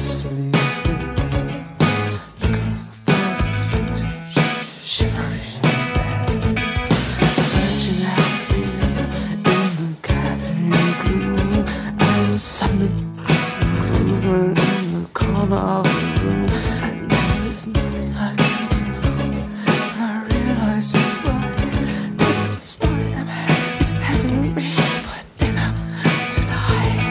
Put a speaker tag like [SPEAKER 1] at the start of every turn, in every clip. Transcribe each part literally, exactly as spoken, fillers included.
[SPEAKER 1] blissfully looking for vintage, shivering in bed, searching out fear in the gathering gloom, and suddenly moving in the corner of the room, and there is nothing I can do. And I realize we're flying, the Spider-Man is having me for dinner tonight.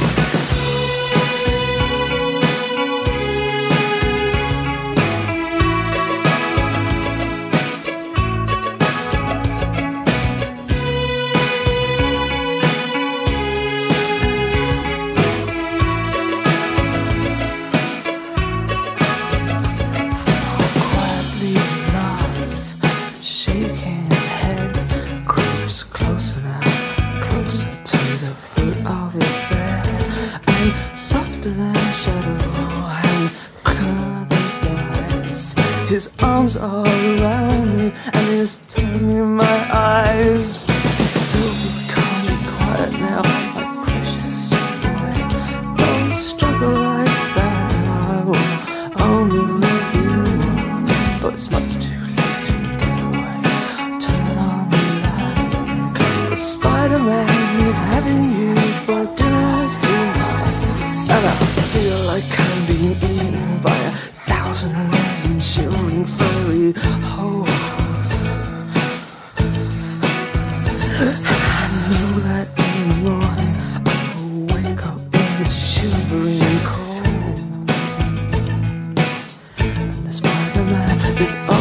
[SPEAKER 1] Quietly nods, shaking his head, creeps closer now, closer to the foot of his bed, and softer than a shadow, and quicker than flies. His arms are around me, and he's turning my eyes. Still, can't be quiet now, my precious boy. Don't struggle like that, I will only love you more. But it's much too late to get away. Turn on the light. The Spider-Man is having you for dinner tonight, and I feel like I'm being eaten by a thousand million shivering furry holes. I know that in the morning I will wake up in the shivering cold, and the Spider-Man is